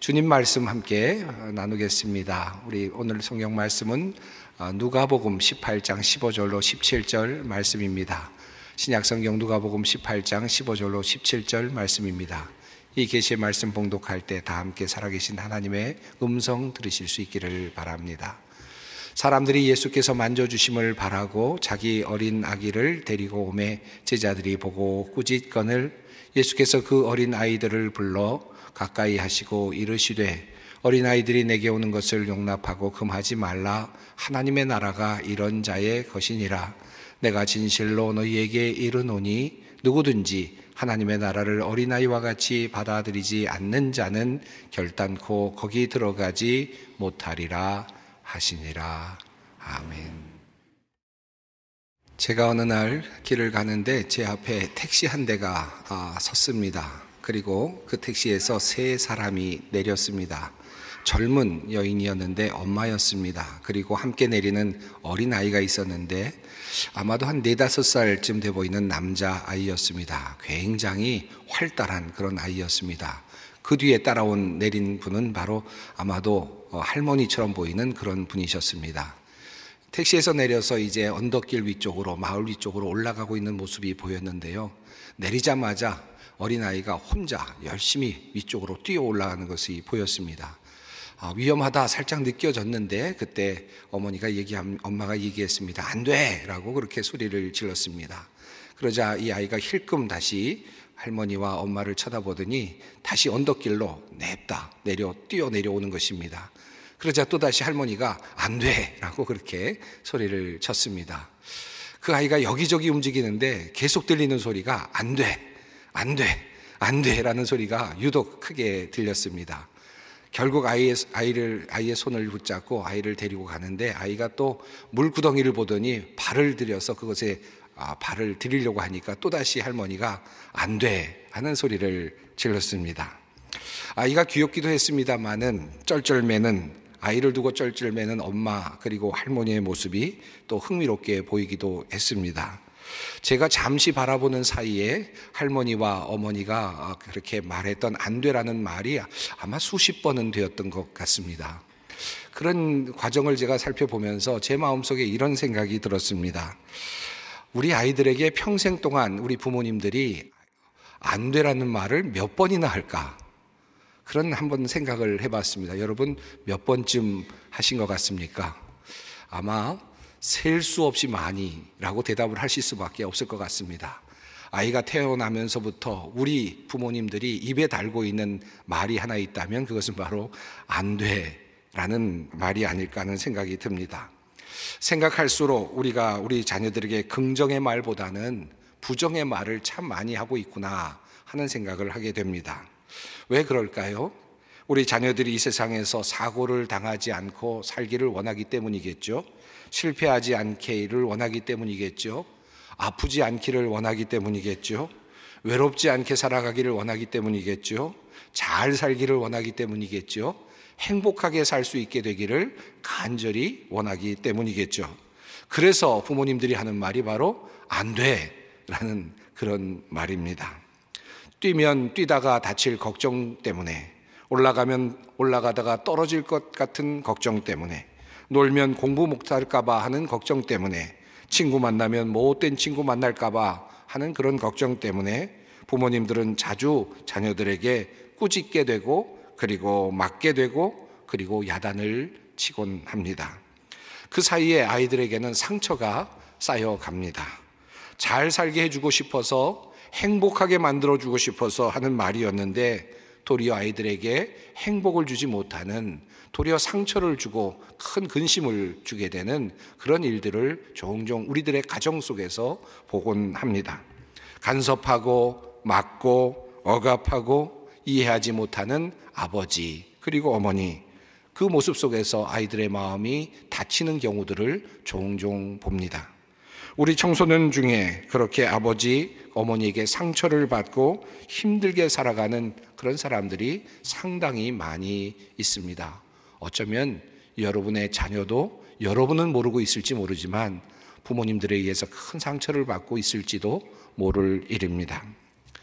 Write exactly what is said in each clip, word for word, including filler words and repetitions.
주님 말씀 함께 나누겠습니다. 우리 오늘 성경 말씀은 누가복음 십팔 장 십오 절로 십칠 절 말씀입니다. 신약성경 누가복음 십팔 장 십오 절로 십칠 절 말씀입니다. 이 계시의 말씀 봉독할 때 다 함께 살아계신 하나님의 음성 들으실 수 있기를 바랍니다. 사람들이 예수께서 만져주심을 바라고 자기 어린 아기를 데리고 오매 제자들이 보고 꾸짖거늘 예수께서 그 어린 아이들을 불러 가까이 하시고 이르시되 어린아이들이 내게 오는 것을 용납하고 금하지 말라. 하나님의 나라가 이런 자의 것이니라. 내가 진실로 너희에게 이르노니 누구든지 하나님의 나라를 어린아이와 같이 받아들이지 않는 자는 결단코 거기 들어가지 못하리라 하시니라. 아멘. 제가 어느 날 길을 가는데 제 앞에 택시 한 대가 아, 섰습니다. 그리고 그 택시에서 세 사람이 내렸습니다. 젊은 여인이었는데 엄마였습니다. 그리고 함께 내리는 어린아이가 있었는데 아마도 한 네다섯 살쯤 돼 보이는 남자아이였습니다. 굉장히 활달한 그런 아이였습니다. 그 뒤에 따라온 내린 분은 바로 아마도 할머니처럼 보이는 그런 분이셨습니다. 택시에서 내려서 이제 언덕길 위쪽으로, 마을 위쪽으로 올라가고 있는 모습이 보였는데요. 내리자마자 어린아이가 혼자 열심히 위쪽으로 뛰어 올라가는 것이 보였습니다. 아, 위험하다 살짝 느껴졌는데 그때 어머니가 얘기함, 엄마가 얘기했습니다. 안 돼! 라고 그렇게 소리를 질렀습니다. 그러자 이 아이가 힐끔 다시 할머니와 엄마를 쳐다보더니 다시 언덕길로 냅다 내려 뛰어 내려오는 것입니다. 그러자 또다시 할머니가 안 돼! 라고 그렇게 소리를 쳤습니다. 그 아이가 여기저기 움직이는데 계속 들리는 소리가 안 돼! 안 돼! 안 돼! 라는 소리가 유독 크게 들렸습니다. 결국 아이의, 아이를, 아이의 손을 붙잡고 아이를 데리고 가는데 아이가 또 물구덩이를 보더니 발을 들여서 그것에 아, 발을 들이려고 하니까 또다시 할머니가 안 돼! 하는 소리를 질렀습니다. 아이가 귀엽기도 했습니다마는 쩔쩔매는 아이를 두고 쩔쩔매는 엄마 그리고 할머니의 모습이 또 흥미롭게 보이기도 했습니다. 제가 잠시 바라보는 사이에 할머니와 어머니가 그렇게 말했던 안 되라는 말이 아마 수십 번은 되었던 것 같습니다. 그런 과정을 제가 살펴보면서 제 마음속에 이런 생각이 들었습니다. 우리 아이들에게 평생 동안 우리 부모님들이 안 되라는 말을 몇 번이나 할까? 그런 한번 생각을 해봤습니다. 여러분 몇 번쯤 하신 것 같습니까? 아마 셀 수 없이 많이라고 대답을 하실 수밖에 없을 것 같습니다. 아이가 태어나면서부터 우리 부모님들이 입에 달고 있는 말이 하나 있다면 그것은 바로 안 돼라는 말이 아닐까 하는 생각이 듭니다. 생각할수록 우리가 우리 자녀들에게 긍정의 말보다는 부정의 말을 참 많이 하고 있구나 하는 생각을 하게 됩니다. 왜 그럴까요? 우리 자녀들이 이 세상에서 사고를 당하지 않고 살기를 원하기 때문이겠죠. 실패하지 않기를 원하기 때문이겠죠. 아프지 않기를 원하기 때문이겠죠. 외롭지 않게 살아가기를 원하기 때문이겠죠. 잘 살기를 원하기 때문이겠죠. 행복하게 살 수 있게 되기를 간절히 원하기 때문이겠죠. 그래서 부모님들이 하는 말이 바로 안 돼! 라는 그런 말입니다. 뛰면 뛰다가 다칠 걱정 때문에, 올라가면 올라가다가 떨어질 것 같은 걱정 때문에, 놀면 공부 못할까봐 하는 걱정 때문에, 친구 만나면 못된 친구 만날까봐 하는 그런 걱정 때문에 부모님들은 자주 자녀들에게 꾸짖게 되고 그리고 맞게 되고 그리고 야단을 치곤 합니다. 그 사이에 아이들에게는 상처가 쌓여갑니다. 잘 살게 해주고 싶어서 행복하게 만들어주고 싶어서 하는 말이었는데 도리어 아이들에게 행복을 주지 못하는, 도리어 상처를 주고 큰 근심을 주게 되는 그런 일들을 종종 우리들의 가정 속에서 보곤 합니다. 간섭하고 막고 억압하고 이해하지 못하는 아버지 그리고 어머니, 그 모습 속에서 아이들의 마음이 다치는 경우들을 종종 봅니다. 우리 청소년 중에 그렇게 아버지, 어머니에게 상처를 받고 힘들게 살아가는 그런 사람들이 상당히 많이 있습니다. 어쩌면 여러분의 자녀도 여러분은 모르고 있을지 모르지만 부모님들에 의해서 큰 상처를 받고 있을지도 모를 일입니다.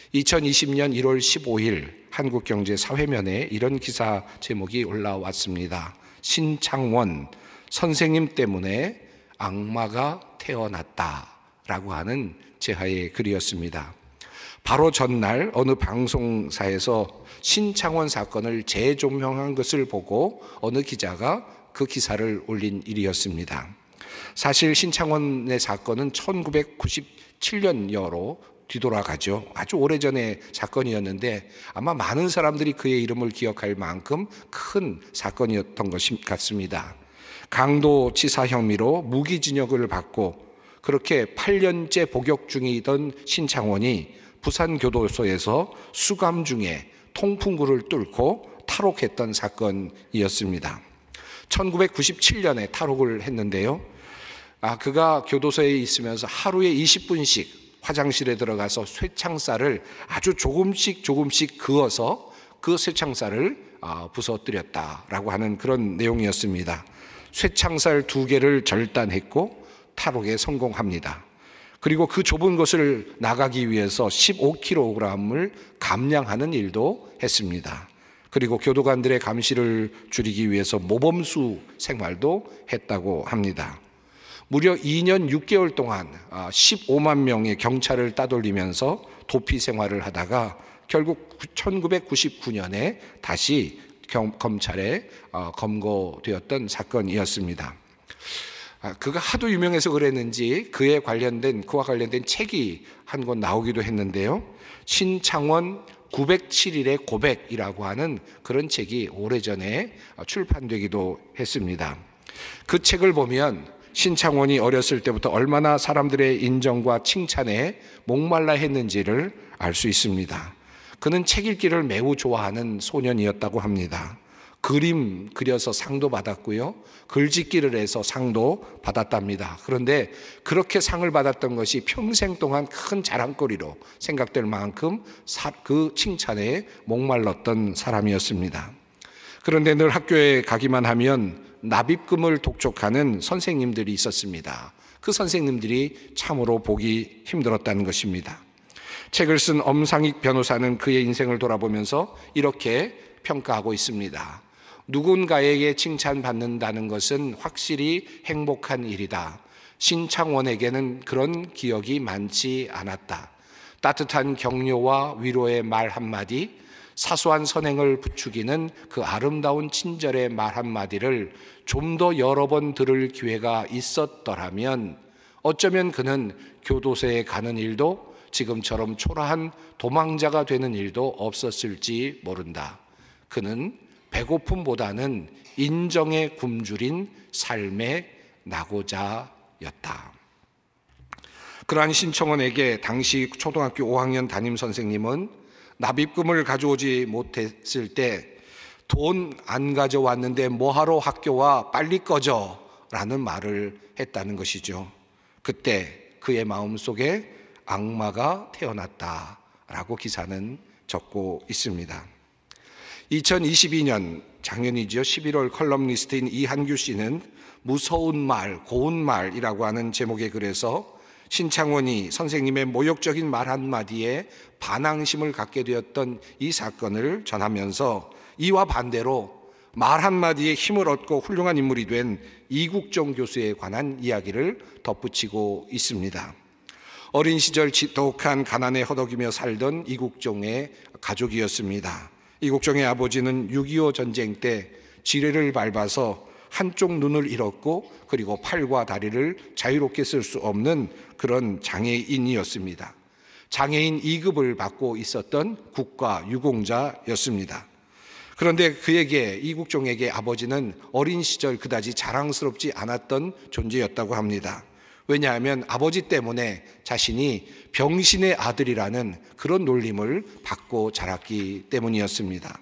이천이십 년 일월 십오일 한국경제사회면에 이런 기사 제목이 올라왔습니다. 신창원 선생님 때문에 악마가 태어났다라고 하는 제하의 글이었습니다. 바로 전날 어느 방송사에서 신창원 사건을 재조명한 것을 보고 어느 기자가 그 기사를 올린 일이었습니다. 사실 신창원의 사건은 천구백구십칠 년여로 뒤돌아가죠. 아주 오래전의 사건이었는데 아마 많은 사람들이 그의 이름을 기억할 만큼 큰 사건이었던 것 같습니다. 강도치사 혐의로 무기징역을 받고 그렇게 팔 년째 복역 중이던 신창원이 부산교도소에서 수감 중에 통풍구를 뚫고 탈옥했던 사건이었습니다. 천구백구십칠 년에 탈옥을 했는데요. 아, 그가 교도소에 있으면서 하루에 이십 분씩 화장실에 들어가서 쇠창살을 아주 조금씩 조금씩 그어서 그 쇠창살을 부서뜨렸다라고 하는 그런 내용이었습니다. 쇠창살 두 개를 절단했고 탈옥에 성공합니다. 그리고 그 좁은 곳을 나가기 위해서 십오 킬로그램을 감량하는 일도 했습니다. 그리고 교도관들의 감시를 줄이기 위해서 모범수 생활도 했다고 합니다. 무려 이 년 육 개월 동안 십오만 명의 경찰을 따돌리면서 도피 생활을 하다가 결국 천구백구십구 년에 다시 검찰에 검거되었던 사건이었습니다. 그가 하도 유명해서 그랬는지 그에 관련된 그와 관련된 책이 한 권 나오기도 했는데요. 신창원 구백칠 일의 고백이라고 하는 그런 책이 오래전에 출판되기도 했습니다. 그 책을 보면 신창원이 어렸을 때부터 얼마나 사람들의 인정과 칭찬에 목말라 했는지를 알 수 있습니다. 그는 책 읽기를 매우 좋아하는 소년이었다고 합니다. 그림 그려서 상도 받았고요. 글짓기를 해서 상도 받았답니다. 그런데 그렇게 상을 받았던 것이 평생 동안 큰 자랑거리로 생각될 만큼 그 칭찬에 목말랐던 사람이었습니다. 그런데 늘 학교에 가기만 하면 납입금을 독촉하는 선생님들이 있었습니다. 그 선생님들이 참으로 보기 힘들었다는 것입니다. 책을 쓴 엄상익 변호사는 그의 인생을 돌아보면서 이렇게 평가하고 있습니다. 누군가에게 칭찬받는다는 것은 확실히 행복한 일이다. 신창원에게는 그런 기억이 많지 않았다. 따뜻한 격려와 위로의 말 한마디, 사소한 선행을 부추기는 그 아름다운 친절의 말 한마디를 좀 더 여러 번 들을 기회가 있었더라면 어쩌면 그는 교도소에 가는 일도 지금처럼 초라한 도망자가 되는 일도 없었을지 모른다. 그는 배고픔보다는 인정에 굶주린 삶의 낙오자였다. 그러한 신창원에게 당시 초등학교 오 학년 담임 선생님은 납입금을 가져오지 못했을 때 돈 안 가져왔는데 뭐하러 학교 와, 빨리 꺼져 라는 말을 했다는 것이죠. 그때 그의 마음속에 악마가 태어났다라고 기사는 적고 있습니다. 이천이십이 년 작년이죠. 십일월 컬럼니스트인 이한규 씨는 무서운 말, 고운 말이라고 하는 제목의 글에서 신창원이 선생님의 모욕적인 말 한마디에 반항심을 갖게 되었던 이 사건을 전하면서 이와 반대로 말 한마디에 힘을 얻고 훌륭한 인물이 된 이국종 교수에 관한 이야기를 덧붙이고 있습니다. 어린 시절 지독한 가난에 허덕이며 살던 이국종의 가족이었습니다. 이국종의 아버지는 육이오 전쟁 때 지뢰를 밟아서 한쪽 눈을 잃었고 그리고 팔과 다리를 자유롭게 쓸 수 없는 그런 장애인이었습니다. 장애인 이 급을 받고 있었던 국가 유공자였습니다. 그런데 그에게 이국종에게 아버지는 어린 시절 그다지 자랑스럽지 않았던 존재였다고 합니다. 왜냐하면 아버지 때문에 자신이 병신의 아들이라는 그런 놀림을 받고 자랐기 때문이었습니다.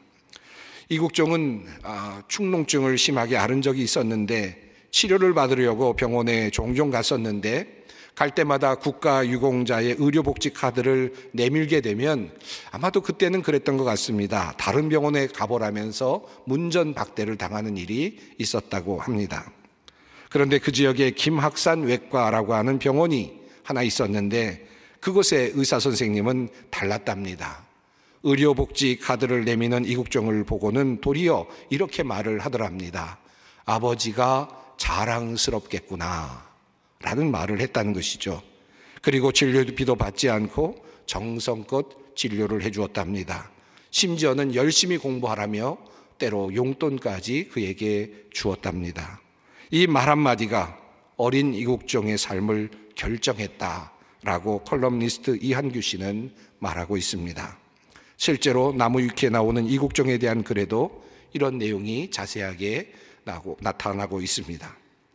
이국종은 축농증을 심하게 앓은 적이 있었는데 치료를 받으려고 병원에 종종 갔었는데 갈 때마다 국가유공자의 의료복지 카드를 내밀게 되면 아마도 그때는 그랬던 것 같습니다. 다른 병원에 가보라면서 문전박대를 당하는 일이 있었다고 합니다. 그런데 그 지역에 김학산 외과라고 하는 병원이 하나 있었는데 그곳의 의사 선생님은 달랐답니다. 의료복지 카드를 내미는 이국종을 보고는 도리어 이렇게 말을 하더랍니다. 아버지가 자랑스럽겠구나 라는 말을 했다는 것이죠. 그리고 진료비도 받지 않고 정성껏 진료를 해주었답니다. 심지어는 열심히 공부하라며 때로 용돈까지 그에게 주었답니다. 이 말 한마디가 어린 이국종의 삶을 결정했다라고 컬럼니스트 이한규 씨는 말하고 있습니다. 실제로 나무위키에 나오는 이국종에 대한 글에도 이런 내용이 자세하게 나타나고 있습니다.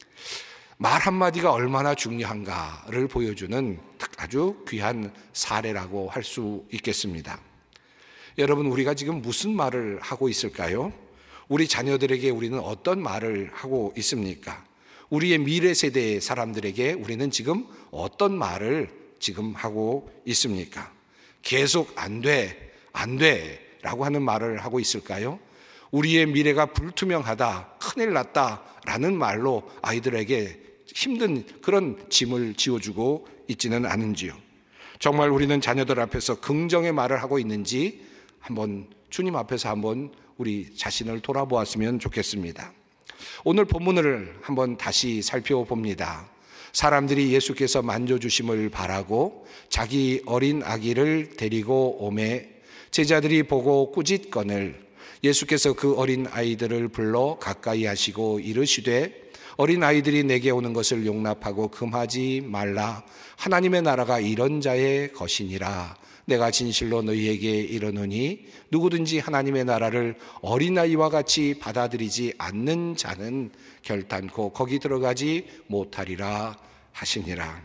말 한마디가 얼마나 중요한가를 보여주는 아주 귀한 사례라고 할 수 있겠습니다. 여러분, 우리가 지금 무슨 말을 하고 있을까요? 우리 자녀들에게 우리는 어떤 말을 하고 있습니까? 우리의 미래 세대의 사람들에게 우리는 지금 어떤 말을 지금 하고 있습니까? 계속 안 돼, 안 돼 라고 하는 말을 하고 있을까요? 우리의 미래가 불투명하다, 큰일 났다 라는 말로 아이들에게 힘든 그런 짐을 지어주고 있지는 않은지요. 정말 우리는 자녀들 앞에서 긍정의 말을 하고 있는지 한번 주님 앞에서 한번 우리 자신을 돌아보았으면 좋겠습니다. 오늘 본문을 한번 다시 살펴봅니다. 사람들이 예수께서 만져주심을 바라고 자기 어린 아기를 데리고 오매 제자들이 보고 꾸짖거늘 예수께서 그 어린 아이들을 불러 가까이 하시고 이르시되 어린 아이들이 내게 오는 것을 용납하고 금하지 말라. 하나님의 나라가 이런 자의 것이니라. 내가 진실로 너희에게 이르노니 누구든지 하나님의 나라를 어린아이와 같이 받아들이지 않는 자는 결단코 거기 들어가지 못하리라 하시니라.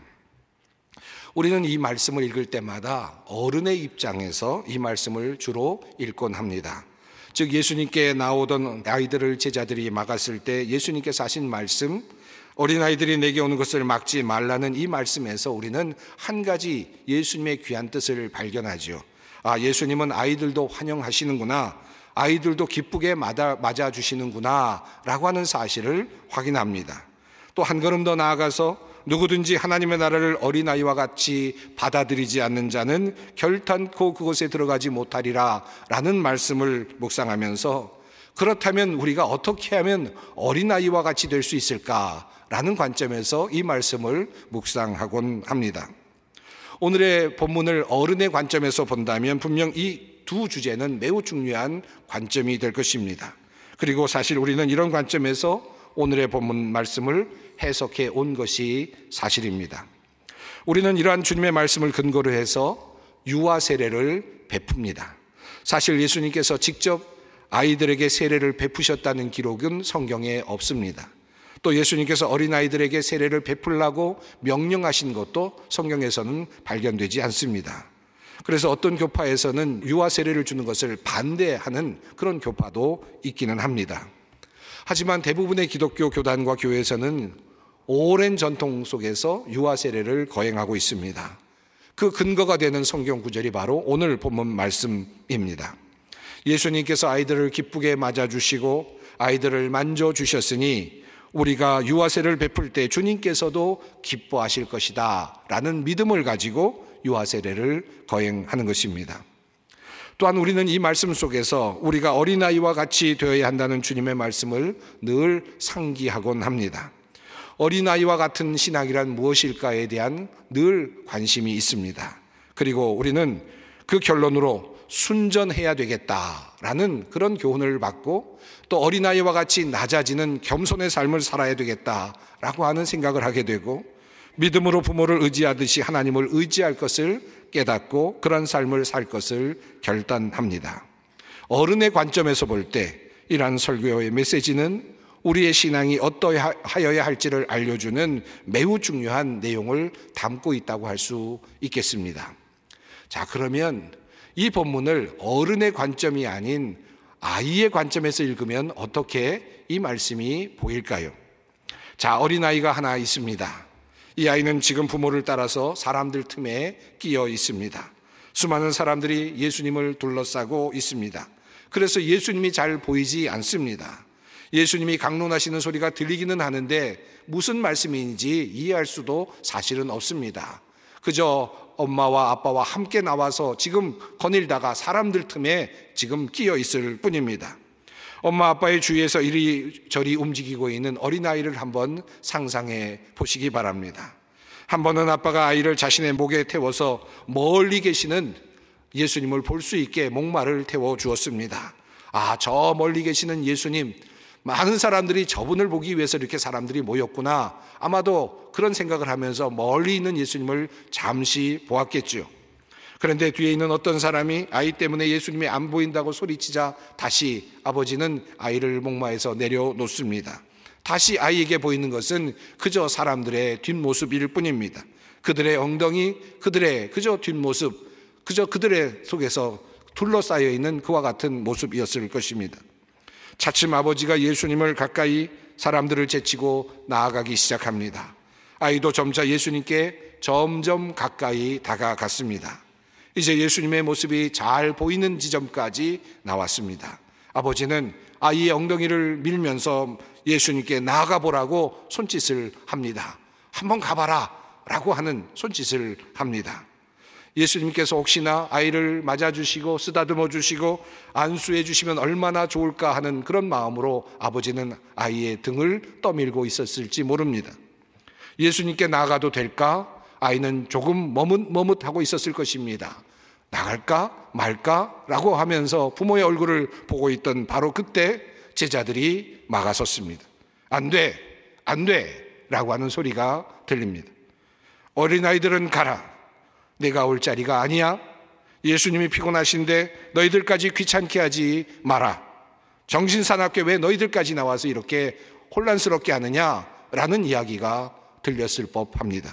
우리는 이 말씀을 읽을 때마다 어른의 입장에서 이 말씀을 주로 읽곤 합니다. 즉 예수님께 나오던 아이들을 제자들이 막았을 때 예수님께서 하신 말씀, 어린아이들이 내게 오는 것을 막지 말라는 이 말씀에서 우리는 한 가지 예수님의 귀한 뜻을 발견하죠. 아, 예수님은 아이들도 환영하시는구나, 아이들도 기쁘게 맞아, 맞아주시는구나 라고 하는 사실을 확인합니다. 또 한 걸음 더 나아가서 누구든지 하나님의 나라를 어린아이와 같이 받아들이지 않는 자는 결단코 그곳에 들어가지 못하리라 라는 말씀을 묵상하면서 그렇다면 우리가 어떻게 하면 어린아이와 같이 될 수 있을까라는 관점에서 이 말씀을 묵상하곤 합니다. 오늘의 본문을 어른의 관점에서 본다면 분명 이 두 주제는 매우 중요한 관점이 될 것입니다. 그리고 사실 우리는 이런 관점에서 오늘의 본문 말씀을 해석해 온 것이 사실입니다. 우리는 이러한 주님의 말씀을 근거로 해서 유아 세례를 베풉니다. 사실 예수님께서 직접 아이들에게 세례를 베푸셨다는 기록은 성경에 없습니다. 또 예수님께서 어린아이들에게 세례를 베풀라고 명령하신 것도 성경에서는 발견되지 않습니다. 그래서 어떤 교파에서는 유아 세례를 주는 것을 반대하는 그런 교파도 있기는 합니다. 하지만 대부분의 기독교 교단과 교회에서는 오랜 전통 속에서 유아 세례를 거행하고 있습니다. 그 근거가 되는 성경 구절이 바로 오늘 본문 말씀입니다. 예수님께서 아이들을 기쁘게 맞아주시고 아이들을 만져주셨으니 우리가 유아 세례를 베풀 때 주님께서도 기뻐하실 것이다 라는 믿음을 가지고 유아 세례를 거행하는 것입니다. 또한 우리는 이 말씀 속에서 우리가 어린아이와 같이 되어야 한다는 주님의 말씀을 늘 상기하곤 합니다. 어린아이와 같은 신앙이란 무엇일까에 대한 늘 관심이 있습니다. 그리고 우리는 그 결론으로 순전해야 되겠다라는 그런 교훈을 받고 또 어린아이와 같이 낮아지는 겸손의 삶을 살아야 되겠다라고 하는 생각을 하게 되고 믿음으로 부모를 의지하듯이 하나님을 의지할 것을 깨닫고 그런 삶을 살 것을 결단합니다. 어른의 관점에서 볼 때 이러한 설교의 메시지는 우리의 신앙이 어떠하여야 할지를 알려주는 매우 중요한 내용을 담고 있다고 할 수 있겠습니다. 자, 그러면 이 본문을 어른의 관점이 아닌 아이의 관점에서 읽으면 어떻게 이 말씀이 보일까요? 자, 어린아이가 하나 있습니다. 이 아이는 지금 부모를 따라서 사람들 틈에 끼어 있습니다. 수많은 사람들이 예수님을 둘러싸고 있습니다. 그래서 예수님이 잘 보이지 않습니다. 예수님이 강론하시는 소리가 들리기는 하는데 무슨 말씀인지 이해할 수도 사실은 없습니다. 그저 엄마와 아빠와 함께 나와서 지금 거닐다가 사람들 틈에 지금 끼어 있을 뿐입니다. 엄마 아빠의 주위에서 이리저리 움직이고 있는 어린아이를 한번 상상해 보시기 바랍니다. 한 번은 아빠가 아이를 자신의 목에 태워서 멀리 계시는 예수님을 볼 수 있게 목마를 태워 주었습니다. 아, 저 멀리 계시는 예수님, 많은 사람들이 저분을 보기 위해서 이렇게 사람들이 모였구나. 아마도 그런 생각을 하면서 멀리 있는 예수님을 잠시 보았겠죠. 그런데 뒤에 있는 어떤 사람이 아이 때문에 예수님이 안 보인다고 소리치자 다시 아버지는 아이를 목마에서 내려놓습니다. 다시 아이에게 보이는 것은 그저 사람들의 뒷모습일 뿐입니다. 그들의 엉덩이, 그들의 그저 뒷모습, 그저 그들의 속에서 둘러싸여 있는 그와 같은 모습이었을 것입니다. 차츰 아버지가 예수님을 가까이 사람들을 제치고 나아가기 시작합니다. 아이도 점차 예수님께 점점 가까이 다가갔습니다. 이제 예수님의 모습이 잘 보이는 지점까지 나왔습니다. 아버지는 아이의 엉덩이를 밀면서 예수님께 나아가 보라고 손짓을 합니다. 한번 가봐라 라고 하는 손짓을 합니다. 예수님께서 혹시나 아이를 맞아주시고 쓰다듬어 주시고 안수해 주시면 얼마나 좋을까 하는 그런 마음으로 아버지는 아이의 등을 떠밀고 있었을지 모릅니다. 예수님께 나아가도 될까? 아이는 조금 머뭇머뭇하고 있었을 것입니다. 나갈까 말까? 라고 하면서 부모의 얼굴을 보고 있던 바로 그때 제자들이 막아섰습니다. 안 돼, 안 돼 라고 하는 소리가 들립니다. 어린아이들은 가라. 내가 올 자리가 아니야. 예수님이 피곤하신데 너희들까지 귀찮게 하지 마라. 정신사납게 왜 너희들까지 나와서 이렇게 혼란스럽게 하느냐라는 이야기가 들렸을 법합니다.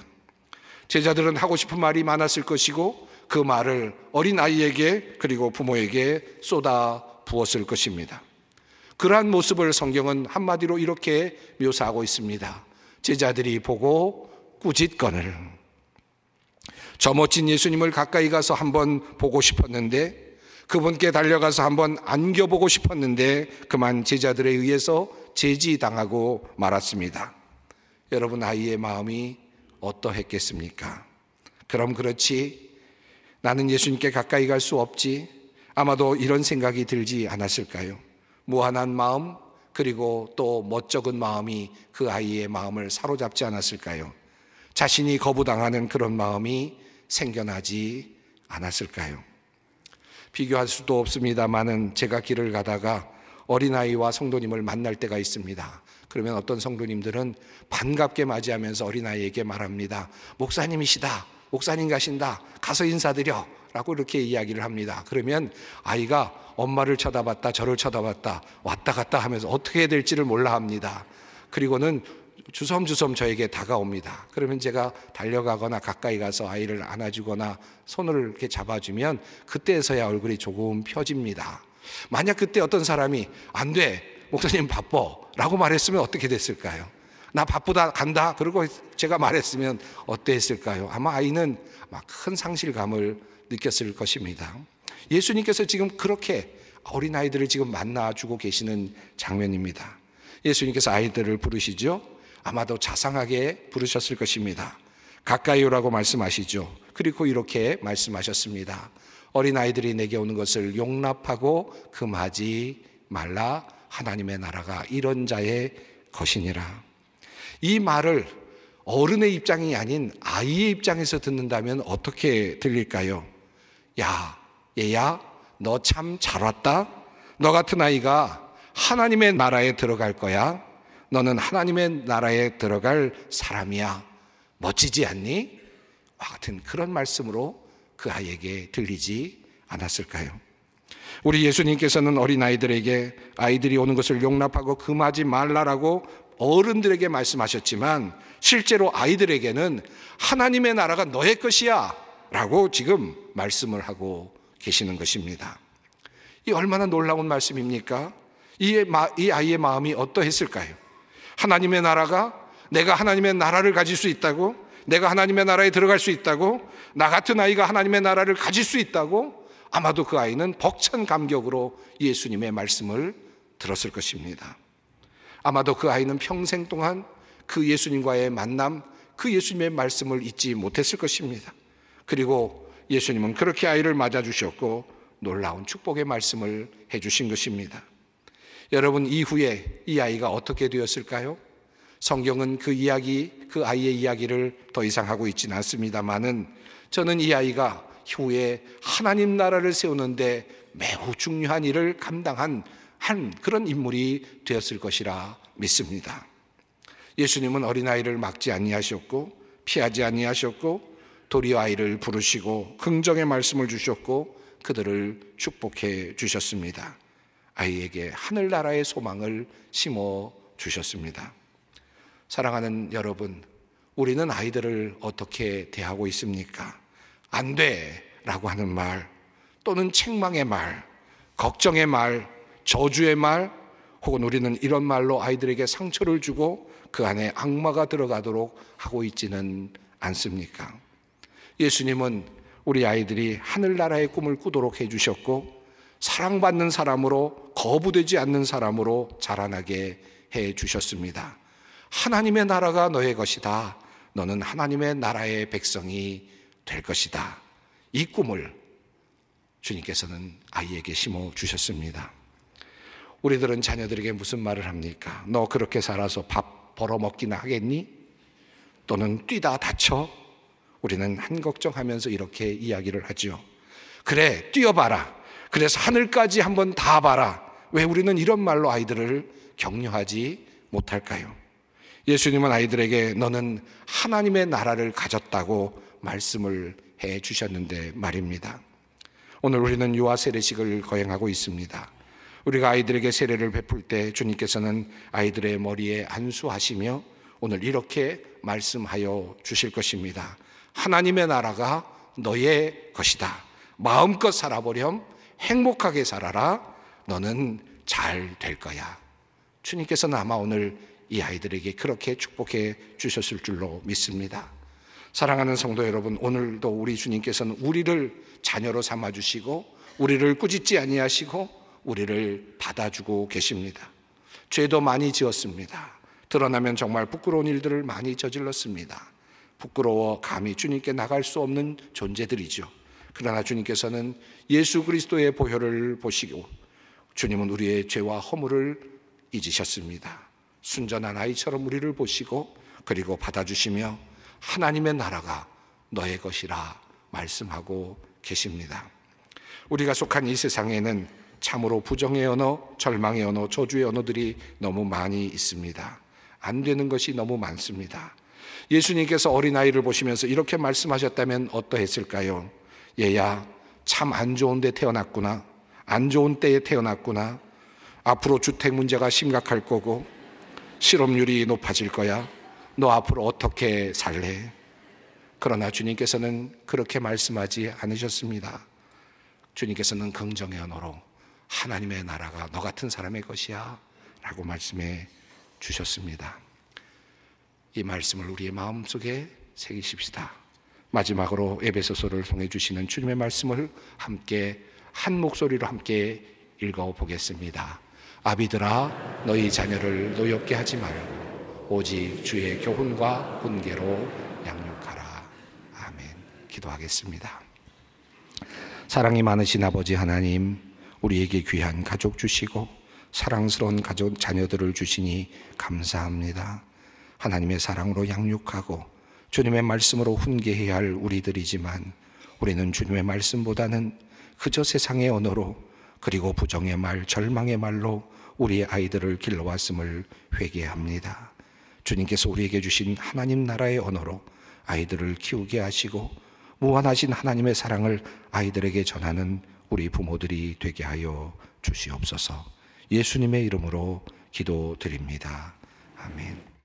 제자들은 하고 싶은 말이 많았을 것이고 그 말을 어린아이에게 그리고 부모에게 쏟아 부었을 것입니다. 그러한 모습을 성경은 한마디로 이렇게 묘사하고 있습니다. 제자들이 보고 꾸짖거늘. 저 멋진 예수님을 가까이 가서 한번 보고 싶었는데, 그분께 달려가서 한번 안겨보고 싶었는데 그만 제자들에 의해서 제지당하고 말았습니다. 여러분, 아이의 마음이 어떠했겠습니까? 그럼 그렇지, 나는 예수님께 가까이 갈 수 없지, 아마도 이런 생각이 들지 않았을까요? 무한한 마음, 그리고 또 멋쩍은 마음이 그 아이의 마음을 사로잡지 않았을까요? 자신이 거부당하는 그런 마음이 생겨나지 않았을까요? 비교할 수도 없습니다만은 제가 길을 가다가 어린아이와 성도님을 만날 때가 있습니다. 그러면 어떤 성도님들은 반갑게 맞이하면서 어린아이에게 말합니다. 목사님이시다, 목사님 가신다, 가서 인사드려 라고 이렇게 이야기를 합니다. 그러면 아이가 엄마를 쳐다봤다 저를 쳐다봤다 왔다 갔다 하면서 어떻게 해야 될지를 몰라 합니다. 그리고는 주섬주섬 저에게 다가옵니다. 그러면 제가 달려가거나 가까이 가서 아이를 안아주거나 손을 이렇게 잡아주면 그때서야 얼굴이 조금 펴집니다. 만약 그때 어떤 사람이 안 돼, 목사님 바빠 라고 말했으면 어떻게 됐을까요? 나 바쁘다 간다 그러고 제가 말했으면 어땠을까요? 아마 아이는 막 큰 상실감을 느꼈을 것입니다. 예수님께서 지금 그렇게 어린아이들을 지금 만나주고 계시는 장면입니다. 예수님께서 아이들을 부르시죠. 아마도 자상하게 부르셨을 것입니다. 가까이 오라고 말씀하시죠. 그리고 이렇게 말씀하셨습니다. 어린아이들이 내게 오는 것을 용납하고 금하지 말라. 하나님의 나라가 이런 자의 것이니라. 이 말을 어른의 입장이 아닌 아이의 입장에서 듣는다면 어떻게 들릴까요? 야, 얘야, 너 참 잘 왔다. 너 같은 아이가 하나님의 나라에 들어갈 거야. 너는 하나님의 나라에 들어갈 사람이야. 멋지지 않니? 와 같은 그런 말씀으로 그 아이에게 들리지 않았을까요? 우리 예수님께서는 어린아이들에게 아이들이 오는 것을 용납하고 금하지 말라라고 어른들에게 말씀하셨지만 실제로 아이들에게는 하나님의 나라가 너의 것이야 라고 지금 말씀을 하고 계시는 것입니다. 이 얼마나 놀라운 말씀입니까? 이, 이 아이의 마음이 어떠했을까요? 하나님의 나라가, 내가 하나님의 나라를 가질 수 있다고, 내가 하나님의 나라에 들어갈 수 있다고, 나 같은 아이가 하나님의 나라를 가질 수 있다고, 아마도 그 아이는 벅찬 감격으로 예수님의 말씀을 들었을 것입니다. 아마도 그 아이는 평생 동안 그 예수님과의 만남, 그 예수님의 말씀을 잊지 못했을 것입니다. 그리고 예수님은 그렇게 아이를 맞아주셨고 놀라운 축복의 말씀을 해주신 것입니다. 여러분, 이후에 이 아이가 어떻게 되었을까요? 성경은 그 이야기, 그 아이의 이야기를 더 이상 하고 있지는 않습니다만은 저는 이 아이가 후에 하나님 나라를 세우는데 매우 중요한 일을 감당한 한 그런 인물이 되었을 것이라 믿습니다. 예수님은 어린아이를 막지 아니하셨고 피하지 아니하셨고 도리어 아이를 부르시고 긍정의 말씀을 주셨고 그들을 축복해 주셨습니다. 아이에게 하늘나라의 소망을 심어 주셨습니다. 사랑하는 여러분, 우리는 아이들을 어떻게 대하고 있습니까? 안 돼 라고 하는 말, 또는 책망의 말, 걱정의 말, 저주의 말, 혹은 우리는 이런 말로 아이들에게 상처를 주고 그 안에 악마가 들어가도록 하고 있지는 않습니까? 예수님은 우리 아이들이 하늘나라의 꿈을 꾸도록 해주셨고 사랑받는 사람으로, 거부되지 않는 사람으로 자라나게 해주셨습니다. 하나님의 나라가 너의 것이다. 너는 하나님의 나라의 백성이 될 것이다. 이 꿈을 주님께서는 아이에게 심어 주셨습니다. 우리들은 자녀들에게 무슨 말을 합니까? 너 그렇게 살아서 밥 벌어먹기나 하겠니? 또는 뛰다 다쳐? 우리는 한 걱정하면서 이렇게 이야기를 하죠. 그래, 뛰어봐라. 그래서 하늘까지 한번 다 봐라. 왜 우리는 이런 말로 아이들을 격려하지 못할까요? 예수님은 아이들에게 너는 하나님의 나라를 가졌다고 말씀을 해 주셨는데 말입니다. 오늘 우리는 유아 세례식을 거행하고 있습니다. 우리가 아이들에게 세례를 베풀 때 주님께서는 아이들의 머리에 안수하시며 오늘 이렇게 말씀하여 주실 것입니다. 하나님의 나라가 너의 것이다. 마음껏 살아보렴. 행복하게 살아라. 너는 잘 될 거야. 주님께서는 아마 오늘 이 아이들에게 그렇게 축복해 주셨을 줄로 믿습니다. 사랑하는 성도 여러분, 오늘도 우리 주님께서는 우리를 자녀로 삼아주시고 우리를 꾸짖지 아니하시고 우리를 받아주고 계십니다. 죄도 많이 지었습니다. 드러나면 정말 부끄러운 일들을 많이 저질렀습니다. 부끄러워 감히 주님께 나갈 수 없는 존재들이죠. 그러나 주님께서는 예수 그리스도의 보혈을 보시고 주님은 우리의 죄와 허물을 잊으셨습니다. 순전한 아이처럼 우리를 보시고 그리고 받아주시며 하나님의 나라가 너의 것이라 말씀하고 계십니다. 우리가 속한 이 세상에는 참으로 부정의 언어, 절망의 언어, 저주의 언어들이 너무 많이 있습니다. 안 되는 것이 너무 많습니다. 예수님께서 어린아이를 보시면서 이렇게 말씀하셨다면 어떠했을까요? 얘야, 참 안 좋은 데 태어났구나. 안 좋은 때에 태어났구나. 앞으로 주택 문제가 심각할 거고 실업률이 높아질 거야. 너 앞으로 어떻게 살래? 그러나 주님께서는 그렇게 말씀하지 않으셨습니다. 주님께서는 긍정의 언어로 하나님의 나라가 너 같은 사람의 것이야 라고 말씀해 주셨습니다. 이 말씀을 우리의 마음속에 새기십시다. 마지막으로 에베소서를 통해 주시는 주님의 말씀을 함께 한 목소리로 함께 읽어보겠습니다. 아비들아, 너희 자녀를 노엽게 하지 말고 오직 주의 교훈과 훈계로 양육하라. 아멘. 기도하겠습니다. 사랑이 많으신 아버지 하나님, 우리에게 귀한 가족 주시고 사랑스러운 가족 자녀들을 주시니 감사합니다. 하나님의 사랑으로 양육하고 주님의 말씀으로 훈계해야 할 우리들이지만 우리는 주님의 말씀보다는 그저 세상의 언어로 그리고 부정의 말, 절망의 말로 우리의 아이들을 길러왔음을 회개합니다. 주님께서 우리에게 주신 하나님 나라의 언어로 아이들을 키우게 하시고 무한하신 하나님의 사랑을 아이들에게 전하는 우리 부모들이 되게 하여 주시옵소서. 예수님의 이름으로 기도드립니다. 아멘.